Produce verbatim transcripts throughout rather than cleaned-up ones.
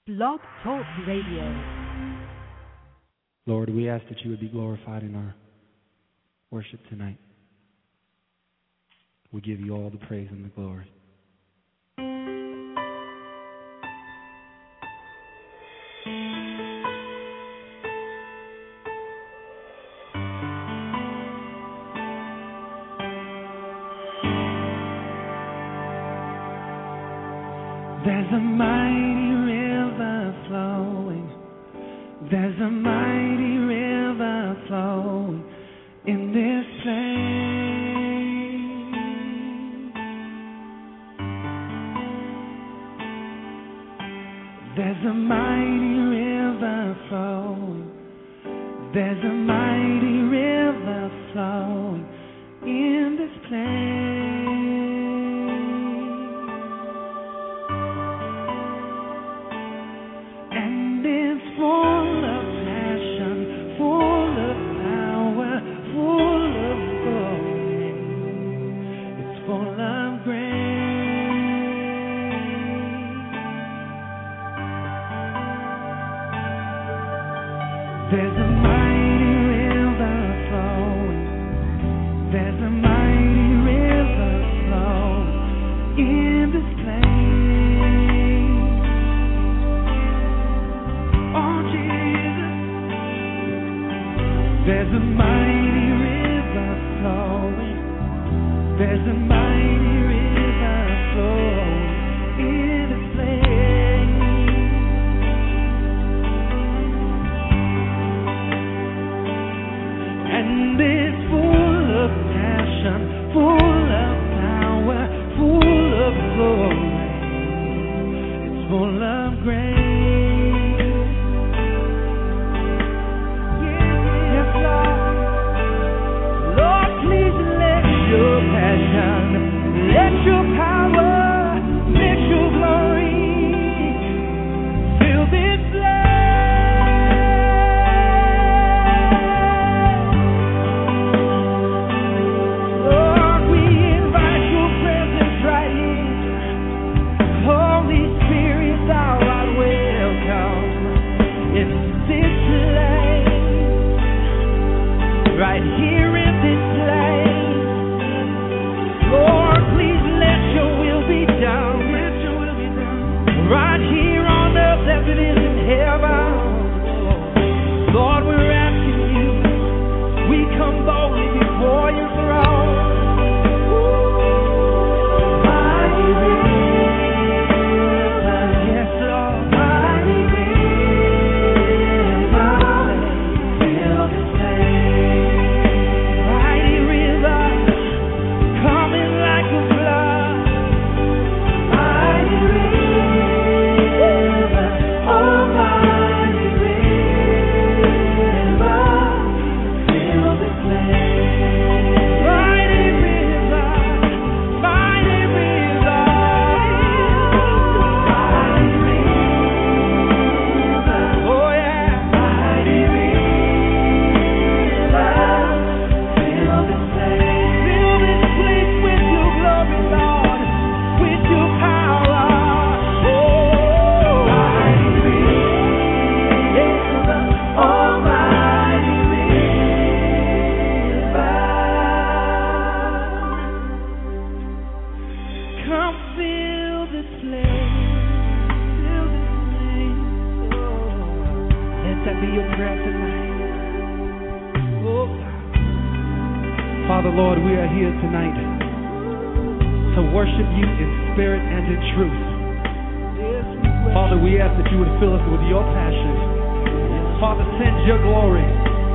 Blog Talk Radio. Lord, we ask that you would be glorified in our worship tonight. We give you all the praise and the glory. There's a mighty river flowing. There's a mighty river flowing in this place. There's a mighty river flowing. There's a mighty river flowing in this place. There's a mighty river flowing. There's a mighty river flowing in this place. Oh, Jesus. There's a mighty river flowing. There's a mighty river flowing in this place. And it's full of passion, full of power, full of glory. It's full of grace. Yes, Lord. Lord, please let your passion, let your power, let your glory fill this place. Right here in this place, Lord, please let your will be done. Let your will be done. Right here on earth as it is in heaven. Lord, we're asking you. We come boldly before your throne. Mighty river, yes, Lord. Mighty river, fill this place. Father, Lord, we are here tonight to worship you in spirit and in truth. Father, we ask that you would fill us with your passion. Father, send your glory.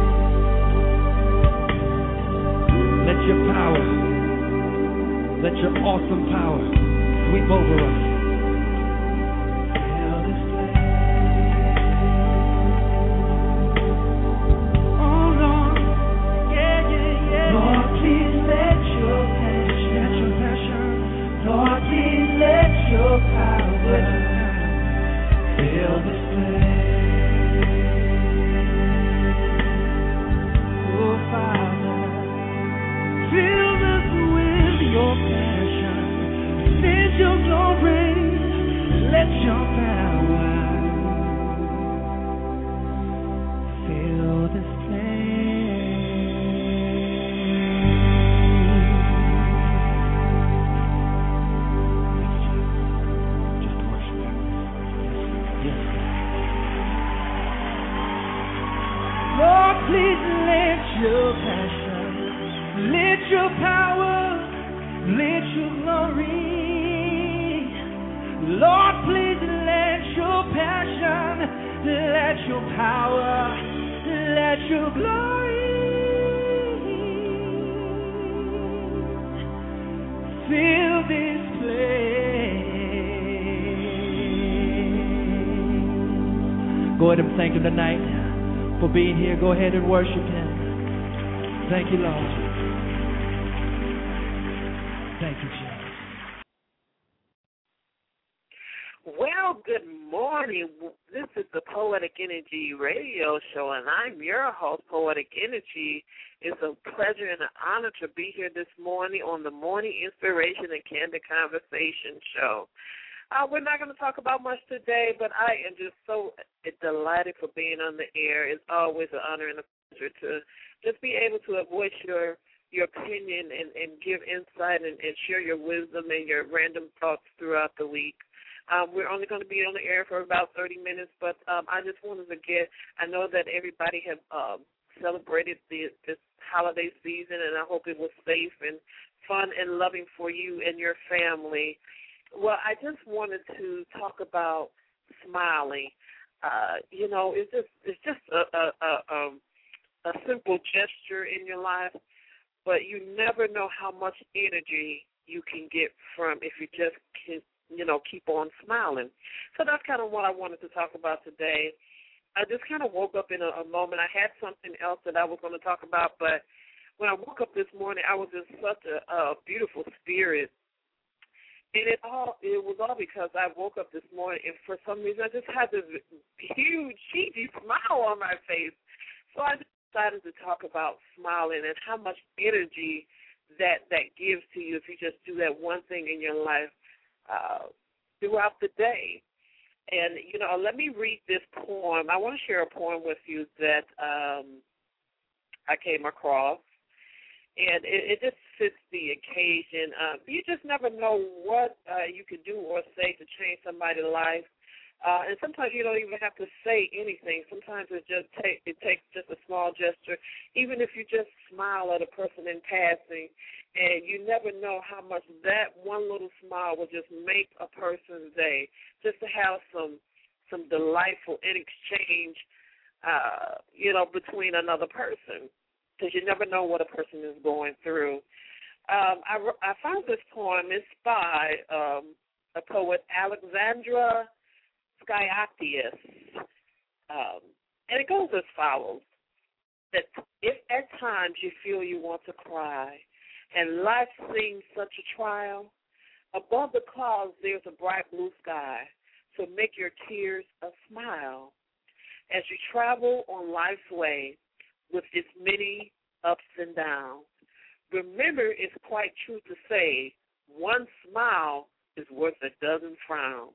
Let your power, let your awesome power sweep over us. Your power fill this place. Oh, Father, fill us with your passion. Send your glory. your passion, let your power, let your glory. Lord, please let your passion, let your power, let your glory fill this place. Go ahead and thank Him tonight for being here. Go ahead and worship Him. Thank you, Lord. Thank you, Jesus. Well, good morning. This is the Poetic Energy Radio Show, and I'm your host, Poetic Energy. It's a pleasure and an honor to be here this morning on the Morning Inspiration and Candid Conversation Show. Uh, we're not going to talk about much today, but I am just so delighted for being on the air. It's always an honor and a pleasure to just be able to voice your your opinion and, and give insight and, and share your wisdom and your random thoughts throughout the week. Um, we're only going to be on the air for about thirty minutes, but um, I just wanted to get, I know that everybody have um, celebrated the, this holiday season, and I hope it was safe and fun and loving for you and your family. Well, I just wanted to talk about smiling. Uh, you know, it's just it's just a, a, a, um, a simple gesture in your life, but you never know how much energy you can get from if you just can, you know, keep on smiling. So that's kind of what I wanted to talk about today. I just kind of woke up in a, a moment. I had something else that I was going to talk about, but when I woke up this morning, I was in such a, a beautiful spirit. And it all it was all because I woke up this morning, and for some reason I just had this huge, cheesy smile on my face. So I decided to talk about smiling and how much energy that, that gives to you if you just do that one thing in your life uh, throughout the day. And, you know, let me read this poem. I want to share a poem with you that um, I came across. And it, it just fits the occasion. Um, you just never know what uh, you can do or say to change somebody's life. Uh, and sometimes you don't even have to say anything. Sometimes it just take, it takes just a small gesture, even if you just smile at a person in passing. And you never know how much that one little smile will just make a person's day, just to have some some delightful in exchange, uh, you know, between another person. Because you never know what a person is going through. Um, I, I found this poem. It's by um, a poet, Alexandra Skyactius. Um, and it goes as follows, that if at times you feel you want to cry and life seems such a trial, above the clouds there's a bright blue sky, so make your tears a smile. As you travel on life's way, with its many ups and downs, remember it's quite true to say one smile is worth a dozen frowns.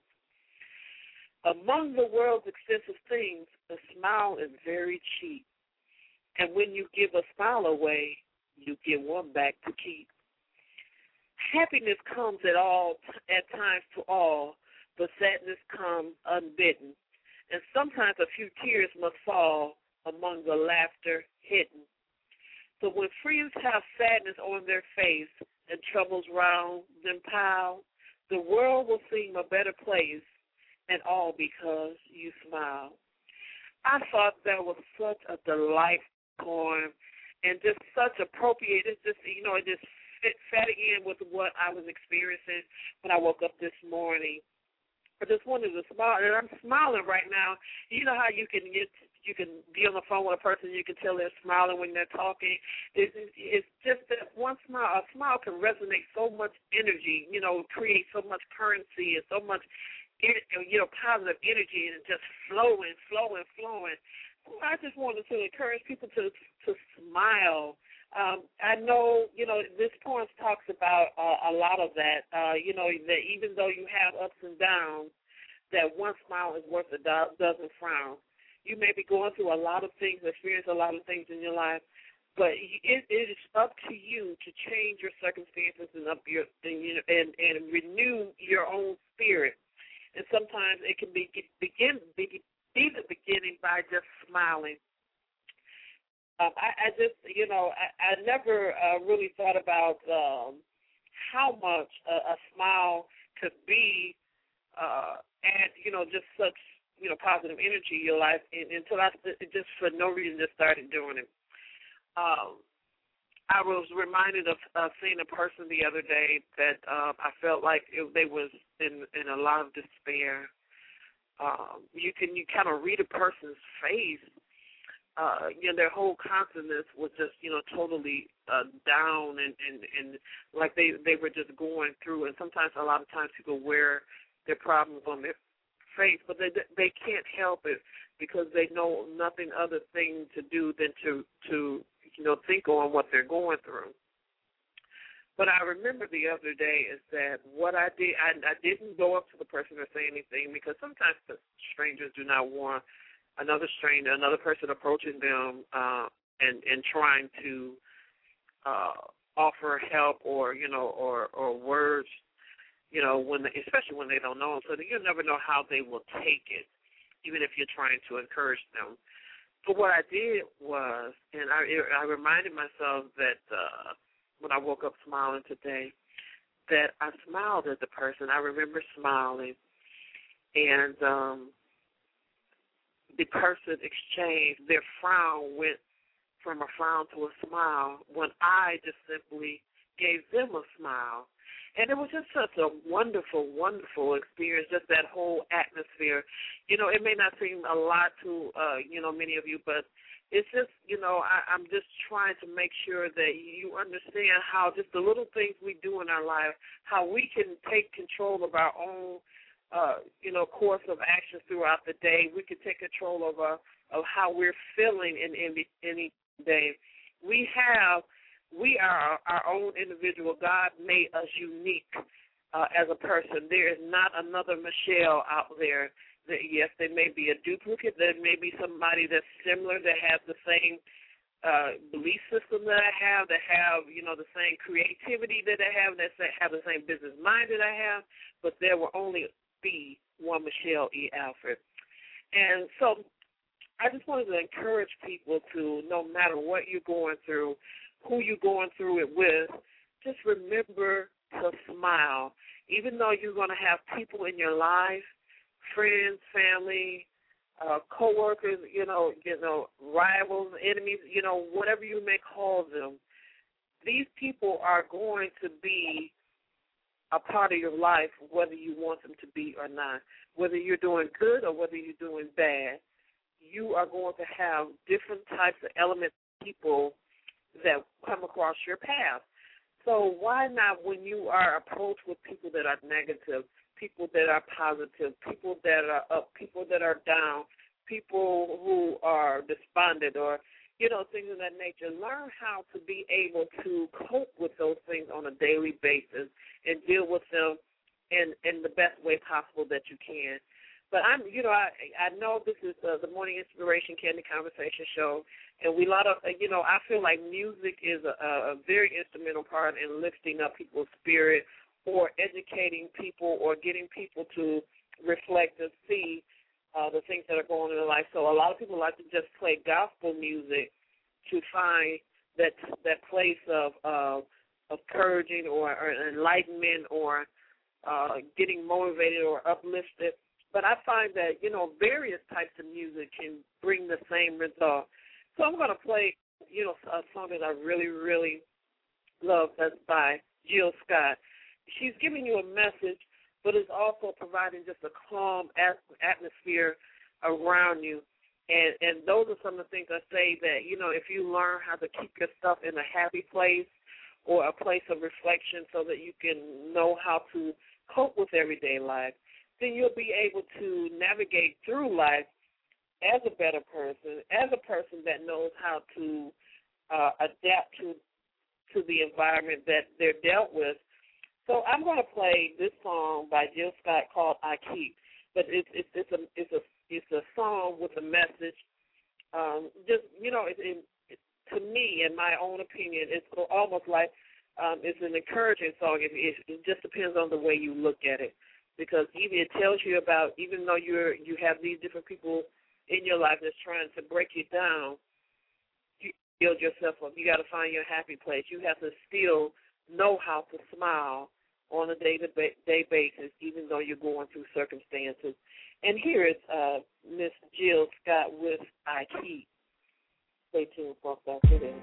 Among the world's expensive things, a smile is very cheap. And when you give a smile away, you get one back to keep. Happiness comes at all at times to all, but sadness comes unbidden. And sometimes a few tears must fall among the laughter hidden. So when friends have sadness on their face and troubles round them pile, the world will seem a better place, and all because you smile. I thought that was such a delightful poem and just such appropriate. It's just, you know, it just fit, fed in with what I was experiencing when I woke up this morning. I just wanted to smile, and I'm smiling right now. You know how you can get, you can be on the phone with a person, you can tell they're smiling when they're talking. It's, it's just that one smile, a smile can resonate so much energy, you know, create so much currency and so much, you know, positive energy, and just flowing, flowing, flowing. I just wanted to encourage people to to smile. Um, I know, you know, this poem talks about uh, a lot of that, uh, you know, that even though you have ups and downs, that one smile is worth a do- dozen frowns. You may be going through a lot of things, experience a lot of things in your life, but it, it is up to you to change your circumstances and up your and, and, and renew your own spirit. And sometimes it can be begin be, be the beginning by just smiling. Um, I, I just, you know, I, I never uh, really thought about um, how much a, a smile could be, uh, and you know, just such, you know, positive energy in your life. And, until I just for no reason just started doing it. Um, I was reminded of uh, seeing a person the other day that um, I felt like it, they was in, in a lot of despair. Um, you can you kind of read a person's face. Uh, you know, their whole countenance was just, you know, totally uh, down and, and, and like they, they were just going through. And sometimes, a lot of times, people wear their problems on their face, but they they can't help it because they know nothing other thing to do than to to you know think on what they're going through. But I remember the other day is that what I did, I, I didn't go up to the person or say anything because sometimes the strangers do not want another stranger, another person approaching them uh, and and trying to uh, offer help or you know or or words. You know, when they, especially when they don't know them, so that you'll never know how they will take it, even if you're trying to encourage them. But what I did was, and I, I reminded myself that uh, when I woke up smiling today, that I smiled at the person. I remember smiling, and um, the person exchanged, their frown went from a frown to a smile when I just simply gave them a smile. And it was just such a wonderful, wonderful experience, just that whole atmosphere. You know, it may not seem a lot to, uh, you know, many of you, but it's just, you know, I, I'm just trying to make sure that you understand how just the little things we do in our life, how we can take control of our own, uh, you know, course of action throughout the day. We can take control of, uh, of how we're feeling in any, any day. We have... We are our own individual. God made us unique uh, as a person. There is not another Michelle out there. That, yes, there may be a duplicate. There may be somebody that's similar that has the same uh, belief system that I have, that have, you know, the same creativity that I have, that have the same business mind that I have, but there will only be one Michelle E. Alfred. And so I just wanted to encourage people to, no matter what you're going through, who you're going through it with, just remember to smile. Even though you're going to have people in your life, friends, family, uh, coworkers, you know, you know, rivals, enemies, you know, whatever you may call them, these people are going to be a part of your life, whether you want them to be or not. Whether you're doing good or whether you're doing bad, you are going to have different types of elements of people that come across your path. So why not, when you are approached with people that are negative, people that are positive, people that are up, people that are down, people who are despondent or, you know, things of that nature, learn how to be able to cope with those things on a daily basis and deal with them in, in the best way possible that you can. But I'm, you know, I I know this is uh, the Morning Inspiration Candy Conversation Show, and we lot of, you know, I feel like music is a, a very instrumental part in lifting up people's spirit or educating people or getting people to reflect and see uh, the things that are going on in their life. So a lot of people like to just play gospel music to find that that place of uh, of encouraging or, or enlightenment or uh, getting motivated or uplifted. But I find that, you know, various types of music can bring the same result. So I'm going to play, you know, a song that I really, really love. That's by Jill Scott. She's giving you a message, but it's also providing just a calm atmosphere around you. And, and those are some of the things I say that, you know, if you learn how to keep your stuff in a happy place or a place of reflection so that you can know how to cope with everyday life, then you'll be able to navigate through life as a better person, as a person that knows how to uh, adapt to to the environment that they're dealt with. So I'm going to play this song by Jill Scott called "I Keep," but it's it's, it's a it's a it's a song with a message. Um, just you know, it, it, it, to me, in my own opinion, it's almost like um, it's an encouraging song. It, it, it just depends on the way you look at it. Because even it tells you about, even though you're you have these different people in your life that's trying to break you down, you, build yourself up. You got to find your happy place. You have to still know how to smile on a day-to-day basis, even though you're going through circumstances. And here is uh, Miss Jill Scott with I Keep. Stay tuned for us after this.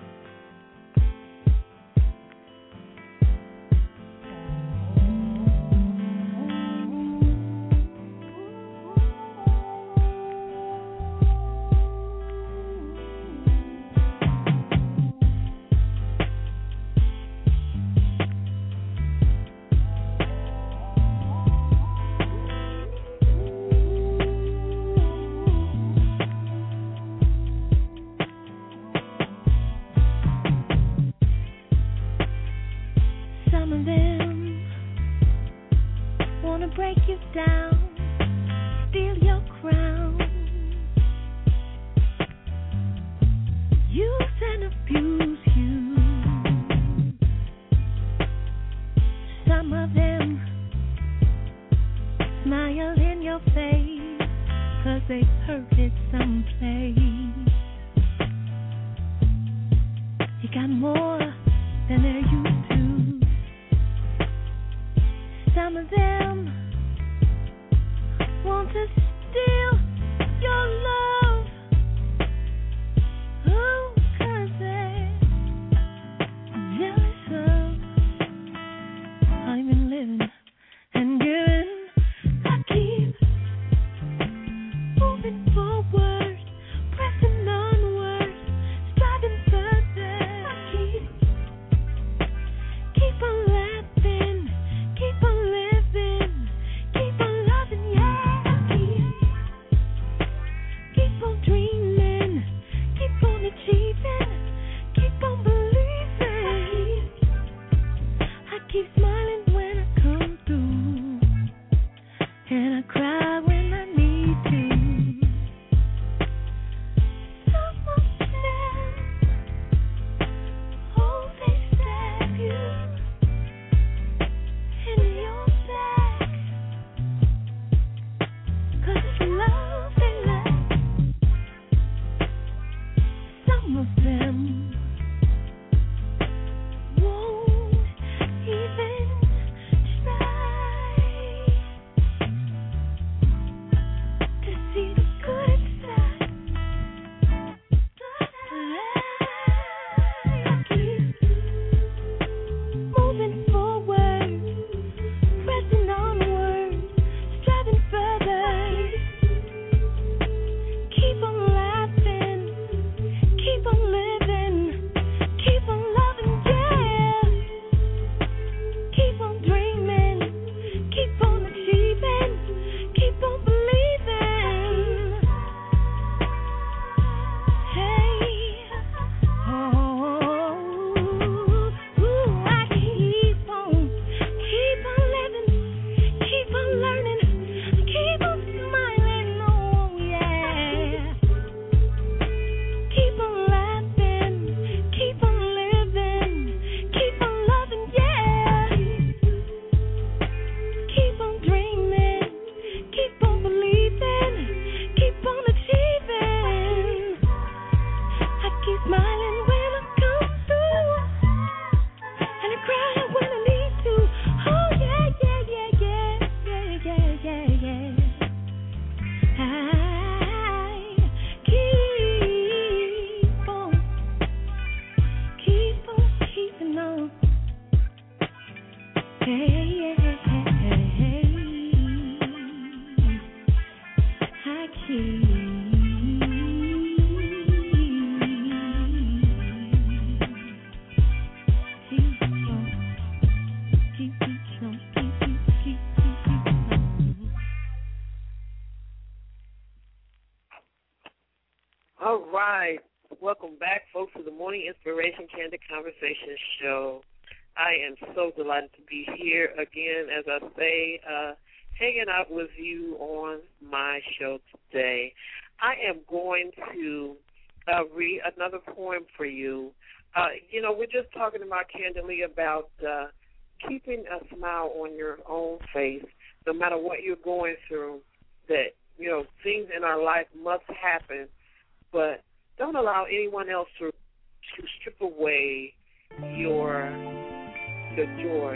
All right. Welcome back, folks, to the Morning Inspiration Candid Conversation Show. I am so delighted to be here again, as I say, uh, hanging out with you on my show today. I am going to uh, read another poem for you. Uh, you know, we're just talking about candidly about uh, keeping a smile on your own face, no matter what you're going through, that, you know, things in our life must happen, but don't allow anyone else to away your your joy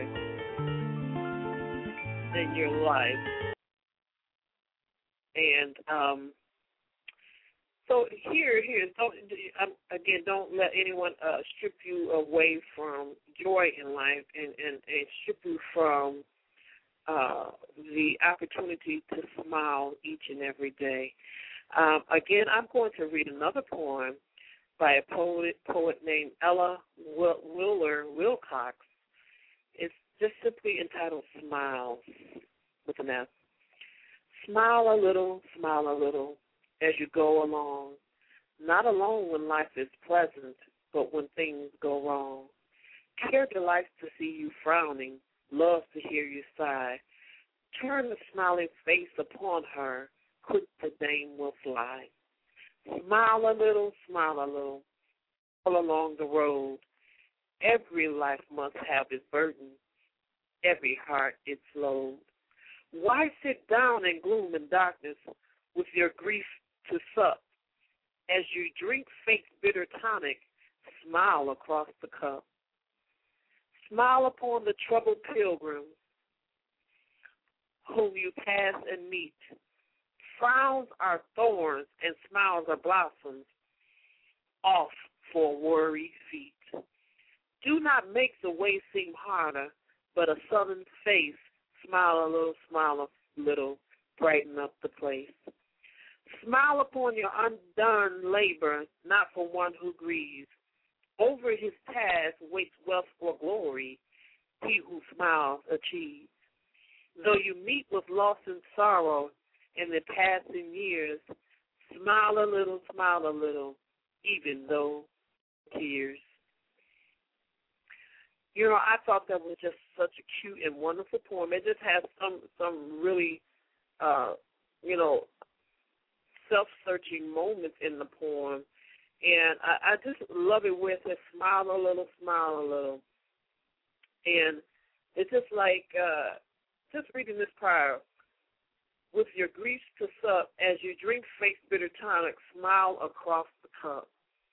in your life. And um, so here, here, don't um, again, don't let anyone uh, strip you away from joy in life, and, and, and strip you from uh, the opportunity to smile each and every day. Um, again, I'm going to read another poem by a poet, poet named Ella Wheeler Wilcox. It's just simply entitled "Smiles" with an S. Smile a little, smile a little as you go along, not alone when life is pleasant, but when things go wrong. Care delights to see you frowning, loves to hear you sigh. Turn the smiling face upon her, quick the dame will fly. Smile a little, smile a little, all along the road. Every life must have its burden, every heart its load. Why sit down in gloom and darkness with your grief to sup? As you drink fate's bitter tonic, smile across the cup. Smile upon the troubled pilgrims whom you pass and meet. Frowns are thorns and smiles are blossoms, off for worried feet. Do not make the way seem harder, but a southern face, smile a little, smile a little, brighten up the place. Smile upon your undone labor, not for one who grieves. Over his task waits wealth or glory, he who smiles achieves. Though you meet with loss and sorrow in the passing years, smile a little, smile a little, even though tears. You know, I thought that was just such a cute and wonderful poem. It just has some some really, uh, you know, self-searching moments in the poem. And I, I just love it where it says, smile a little, smile a little. And it's just like, uh, just reading this prior, with your griefs to sup, as you drink faith's bitter tonic, smile across the cup.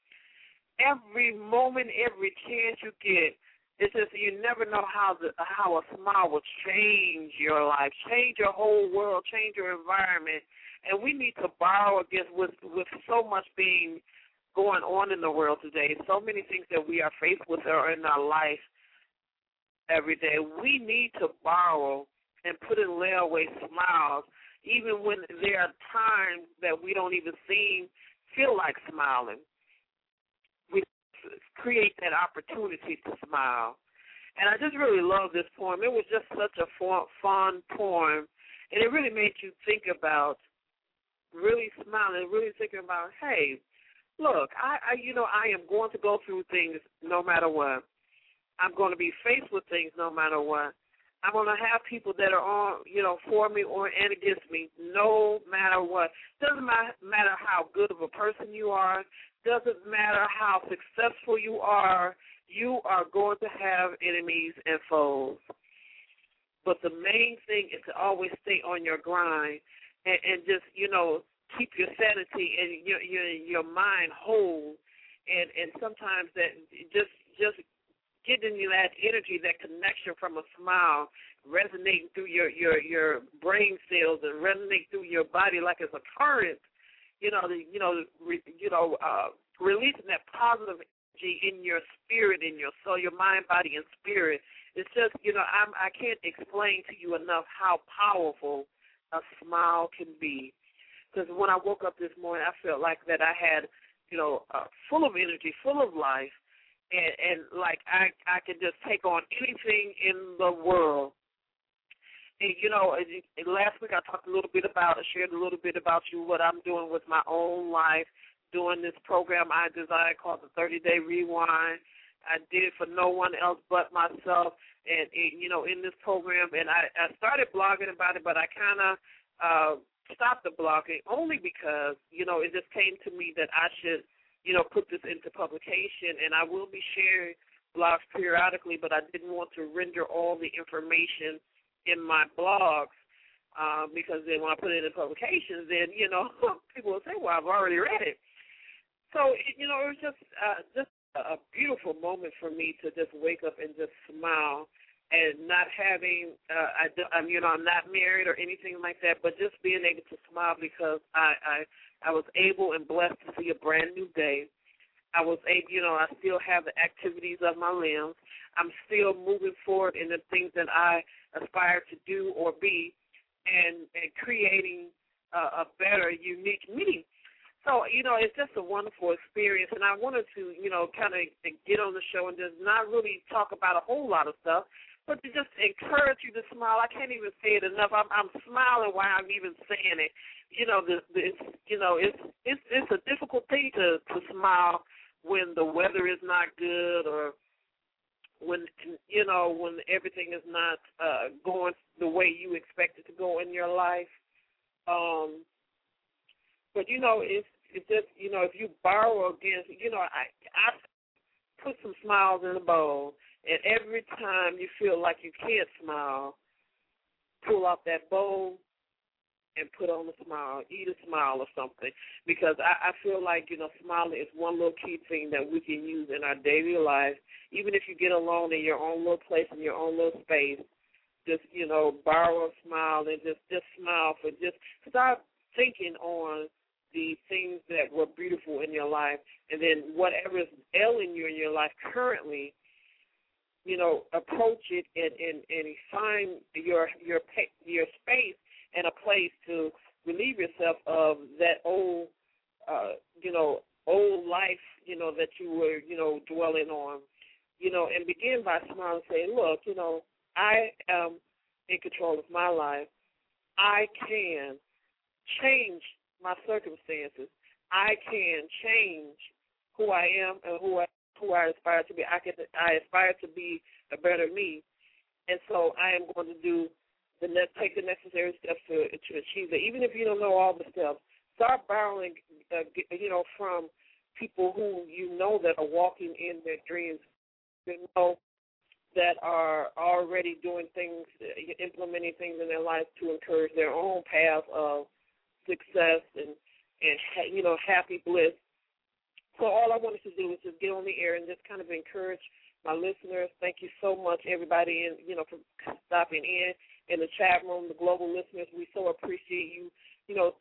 Every moment, every chance you get, it's just you never know how the, how a smile will change your life, change your whole world, change your environment. And we need to borrow against with with so much being going on in the world today, so many things that we are faced with are in our life every day. We need to borrow and put in layaway smiles, even when there are times that we don't even seem feel like smiling. We create that opportunity to smile. And I just really love this poem. It was just such a fun poem, and it really made you think about really smiling, really thinking about, hey, look, I, I you know, I am going to go through things no matter what. I'm going to be faced with things no matter what. I'm going to have people that are on, you know, for me or and against me, no matter what. Doesn't matter how good of a person you are. Doesn't matter how successful you are. You are going to have enemies and foes. But the main thing is to always stay on your grind and, and just, you know, keep your sanity and your your, your mind whole. And, and sometimes that just just getting you that energy, that connection from a smile, resonating through your, your, your brain cells and resonating through your body like it's a current, you know, the, you know, re, you know, uh, releasing that positive energy in your spirit, in your soul, your mind, body, and spirit. It's just, you know, I'm, I can't explain to you enough how powerful a smile can be. Because when I woke up this morning, I felt like that I had, you know, uh, full of energy, full of life. And, and like I, I could just take on anything in the world. And, you know, last week I talked a little bit about, I shared a little bit about you, what I'm doing with my own life, doing this program I designed called the thirty-day Rewind. I did it for no one else but myself. And, and you know, in this program, and I, I started blogging about it, but I kind of uh, stopped the blogging only because, you know, it just came to me that I should, you know, put this into publication, and I will be sharing blogs periodically, but I didn't want to render all the information in my blogs uh, because then when I put it in publications, then, you know, people will say, well, I've already read it. So, you know, it was just uh, just a beautiful moment for me to just wake up and just smile, and not having, uh, I, I'm, you know, I'm not married or anything like that, but just being able to smile because I, I, I was able and blessed to see a brand new day. I was able, you know, I still have the activities of my limbs. I'm still moving forward in the things that I aspire to do or be, and, and creating a, a better, unique me. So, you know, it's just a wonderful experience, and I wanted to, you know, kind of get on the show and just not really talk about a whole lot of stuff, but to just encourage you to smile. I can't even say it enough. I'm, I'm smiling while I'm even saying it. You know, the, the, it's, you know, it's it's it's a difficult thing to, to smile when the weather is not good, or when, you know, when everything is not uh, going the way you expect it to go in your life. Um, but, you know, it's, it's just, you know, if you borrow against, you know, I, I put some smiles in the bowl, and every time you feel like you can't smile, pull out that bowl and put on a smile, eat a smile or something, because I, I feel like, you know, smiling is one little key thing that we can use in our daily life. Even if you get alone in your own little place, in your own little space, just, you know, borrow a smile and just, just smile for just start thinking on the things that were beautiful in your life, and then whatever is ailing you in your life currently, you know, approach it and, and, and find your your your space and a place to relieve yourself of that old, uh, you know, old life, you know, that you were, you know, dwelling on, you know, and begin by smiling and saying, look, you know, I am in control of my life. I can change my circumstances. I can change who I am and who I who I aspire to be. I can I aspire to be a better me, and so I am going to do the ne- take the necessary steps to to achieve that. Even if you don't know all the steps, start borrowing, uh, you know, from people who you know that are walking in their dreams, you know, that are already doing things, implementing things in their life to encourage their own path of success and, and you know, happy bliss. So all I wanted to do was just get on the air and just kind of encourage my listeners. Thank you so much, everybody, in, you know, for stopping in in the chat room, the global listeners. We so appreciate you, you know,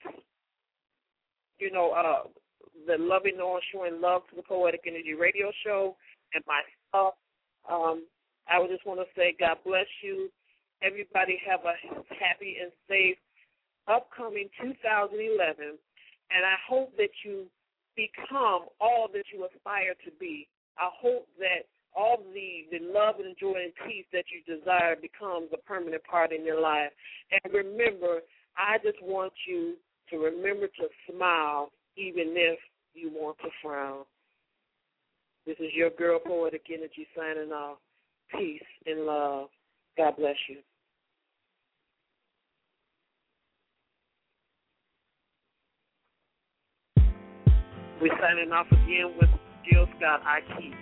you know, uh, the loving on showing love to the Poetic Energy Radio Show and myself. Um, I would just want to say God bless you. Everybody have a happy and safe upcoming two thousand eleven, and I hope that you become all that you aspire to be. I hope that all the, the love and joy and peace that you desire becomes a permanent part in your life. And remember, I just want you to remember to smile even if you want to frown. This is your girl, Poetic Energy, signing off. Peace and love. God bless you. We're signing off again with Jill Scott, I Keep.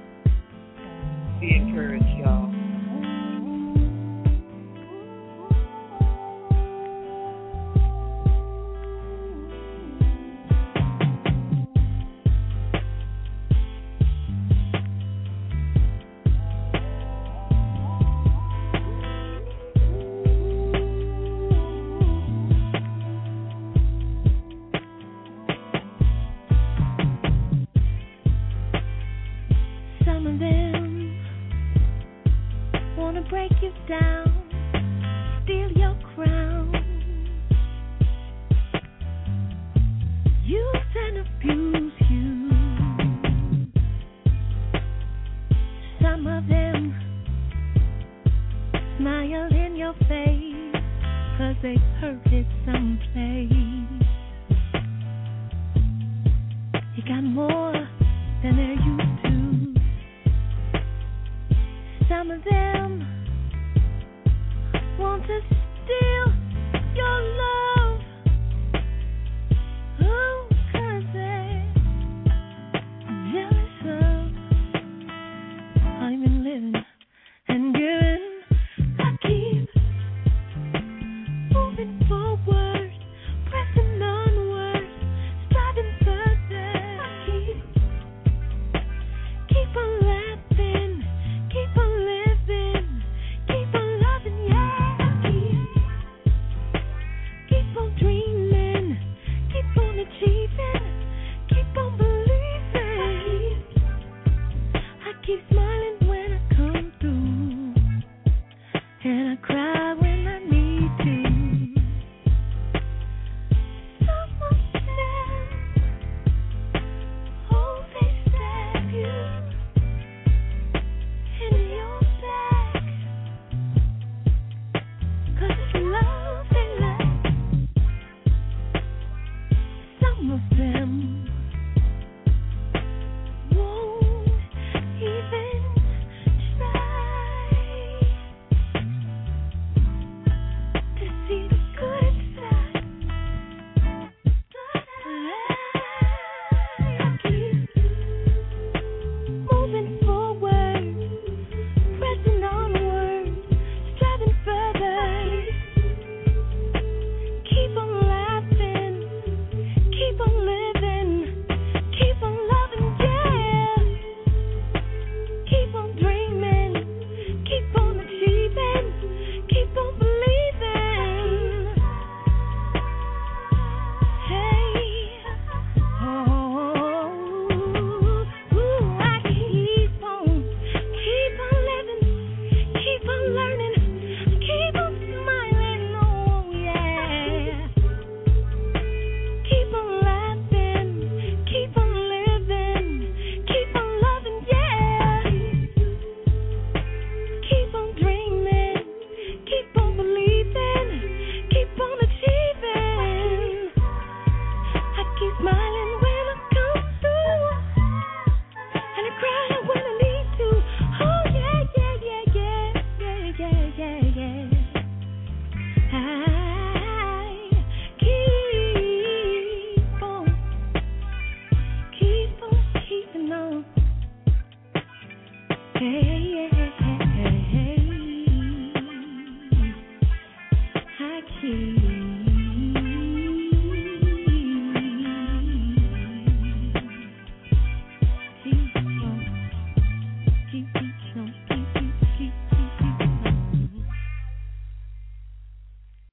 Be encouraged, y'all. Some of them some of them